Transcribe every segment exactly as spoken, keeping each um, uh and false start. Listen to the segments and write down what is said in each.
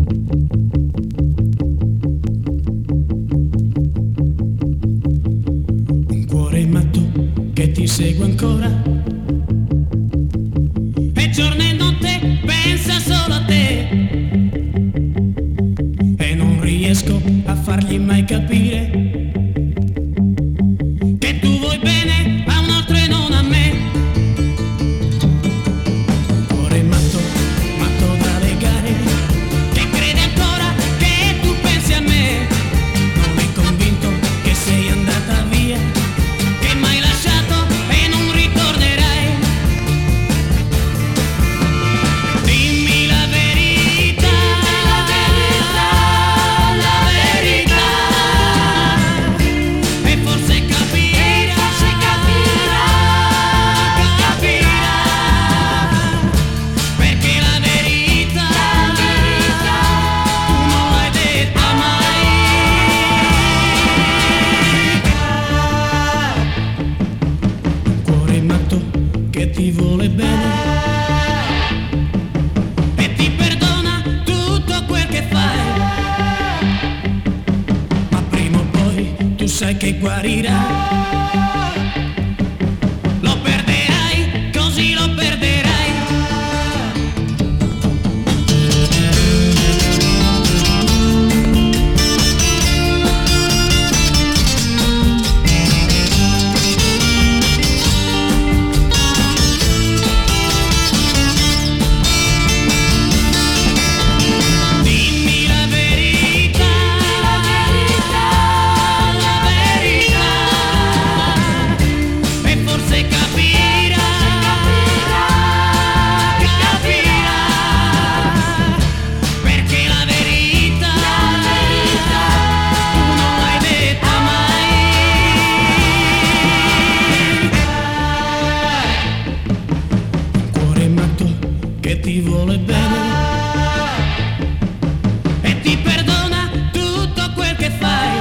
Un cuore matto che ti segue ancora, e giorno e notte pensa solo a te, e non riesco a fargli mai capire che tu vuoi bene a un altro e non a me. Cuore matto, matto da legare, che crede ancora che tu pensi a me, non è convinto che sei andata via, che m'hai lasciato e non ritornerai. Dimmi la verità, la verità, e forse capirà, capirà, capirà, perché la verità, tu non l'hai detta mai. Un cuore matto che ti vuole bene e ti perdona tutto quel che fai, ma prima o poi tu sai che guarirai. Lo perderai, così lo perderai. Dimmi la verità, la verità, e forse capirà, capirà, perché la verità, tu non l'hai detta mai. Un cuore matto che ti vuole bene e ti perdona tutto quel che fai,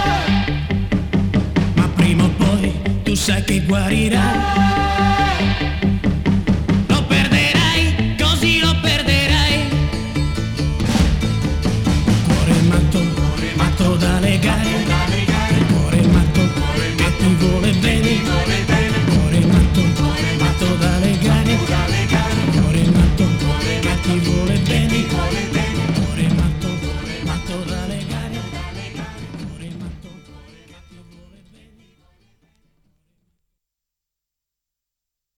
ma prima o poi tu sai che guarirai.